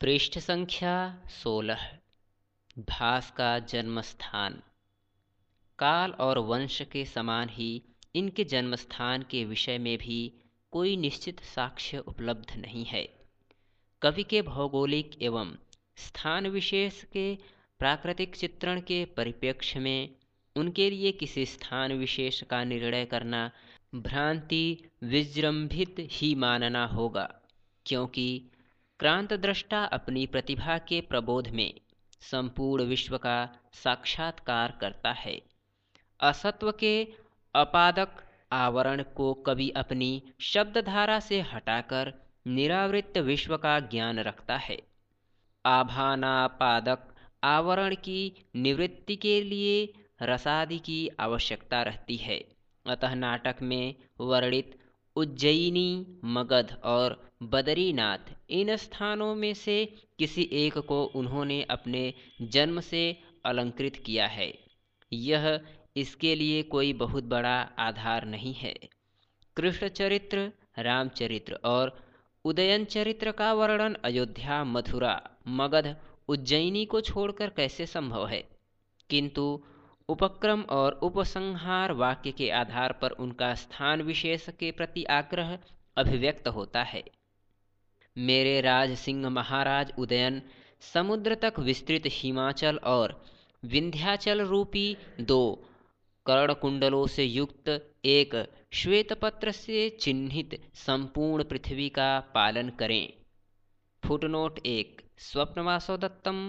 पृष्ठ संख्या 16। भास का जन्म स्थान। काल और वंश के समान ही इनके जन्म स्थान के विषय में भी कोई निश्चित साक्ष्य उपलब्ध नहीं है। कवि के भौगोलिक एवं स्थान विशेष के प्राकृतिक चित्रण के परिप्रेक्ष्य में उनके लिए किसी स्थान विशेष का निर्णय करना भ्रांति विजृंभित ही मानना होगा, क्योंकि क्रांत दृष्टा अपनी प्रतिभा के प्रबोध में संपूर्ण विश्व का साक्षात्कार करता है। असत्व के अपादक आवरण को कवि अपनी शब्दधारा से हटाकर निरावृत विश्व का ज्ञान रखता है। आभानापादक आवरण की निवृत्ति के लिए रसादि की आवश्यकता रहती है। अतः नाटक में वर्णित उज्जयिनी, मगध और बदरीनाथ, इन स्थानों में से किसी एक को उन्होंने अपने जन्म से अलंकृत किया है। यह इसके लिए कोई बहुत बड़ा आधार नहीं है। कृष्ण चरित्र, रामचरित्र और उदयन चरित्र का वर्णन अयोध्या, मथुरा, मगध, उज्जयिनी को छोड़कर कैसे संभव है? किंतु उपक्रम और उपसंहार वाक्य के आधार पर उनका स्थान विशेष के प्रति आग्रह अभिव्यक्त होता है। मेरे राज सिंह महाराज उदयन समुद्र तक विस्तृत हिमाचल और विंध्याचल रूपी 2 कर्णकुंडलों से युक्त एक श्वेतपत्र से चिन्हित संपूर्ण पृथ्वी का पालन करें। फुटनोट 1। स्वप्नवासव दत्तम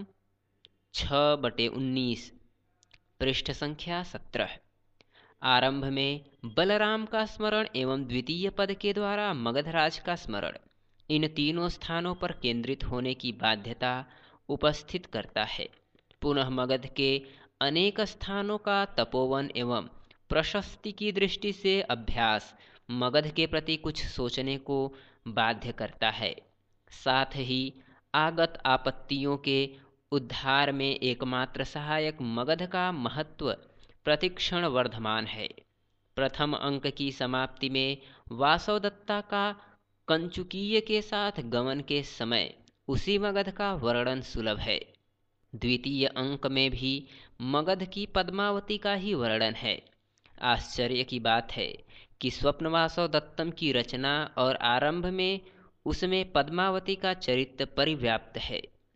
6/19। पृष्ठ संख्या 17। आरंभ में बलराम का स्मरण एवं द्वितीय पद के द्वारा मगधराज का स्मरण इन तीनों स्थानों पर केंद्रित होने की बाध्यता उपस्थित करता है। पुनः मगध के अनेक स्थानों का तपोवन एवं प्रशस्ति की दृष्टि से अभ्यास मगध के प्रति कुछ सोचने को बाध्य करता है। साथ ही आगत आपत्तियों के उद्धार में एकमात्र सहायक मगध का महत्व प्रतिक्षण वर्धमान है। प्रथम अंक की समाप्ति में वासवदत्ता का कंचुकीय के साथ गमन के समय उसी मगध का वर्णन सुलभ है। द्वितीय अंक में भी मगध की पद्मावती का ही वर्णन है। आश्चर्य की बात है कि स्वप्नवासव दत्तम की रचना और आरंभ में उसमें पद्मावती का चरित्र परिव्याप्त है।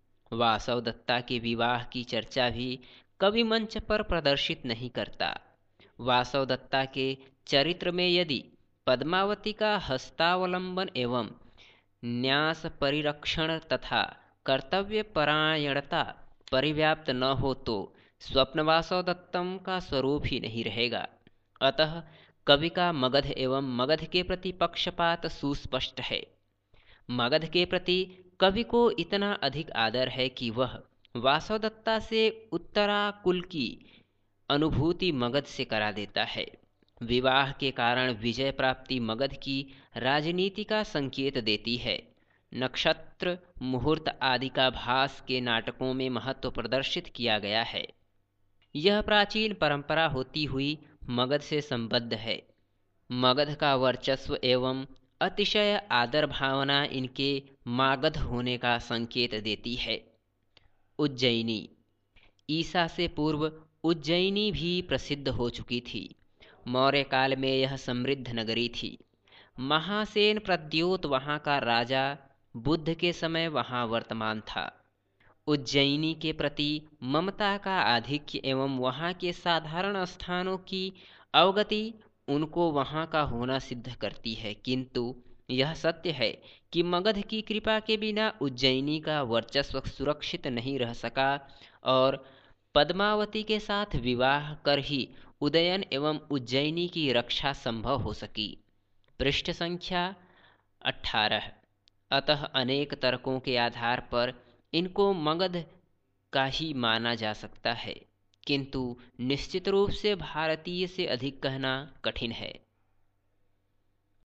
वासव दत्ता के विवाह की चर्चा भी कवि मंच पर प्रदर्शित नहीं करता। वासव दत्ता के चरित्र में यदि पद्मावती का हस्तावलंबन एवं न्यास परिरक्षण तथा कर्तव्य परायणता परिव्याप्त न हो तो स्वप्नवासव दत्तम का स्वरूप ही नहीं रहेगा। अतः कवि का मगध एवं मगध के प्रति पक्षपात सुस्पष्ट है। मगध के प्रति कवि को इतना अधिक आदर है कि वह वासवदत्ता से उत्तराकुल की अनुभूति मगध से करा देता है। विवाह के कारण विजय प्राप्ति मगध की राजनीति का संकेत देती है। नक्षत्र, मुहूर्त आदि का भास के नाटकों में महत्व प्रदर्शित किया गया है। यह प्राचीन परंपरा होती हुई मगध से संबद्ध है। मगध का वर्चस्व एवं अतिशय आदर भावना इनके मागध होने का संकेत देती है। उज्जयिनी। ईसा से पूर्व उज्जयिनी भी प्रसिद्ध हो चुकी थी। मौर्य काल में यह समृद्ध नगरी थी। महासेन प्रद्योत वहाँ का राजा बुद्ध के समय वहाँ वर्तमान था। उज्जयिनी के प्रति ममता का आधिक्य एवं वहाँ के साधारण स्थानों की अवगति उनको वहाँ का होना सिद्ध करती है। किंतु यह सत्य है कि मगध की कृपा के बिना उज्जयिनी का वर्चस्व सुरक्षित नहीं रह सका और पद्मावती के साथ विवाह कर ही उदयन एवं उज्जयिनी की रक्षा संभव हो सकी। पृष्ठ संख्या 18। अतः अनेक तर्कों के आधार पर इनको मगध का ही माना जा सकता है, किंतु निश्चित रूप से भारतीय से अधिक कहना कठिन है।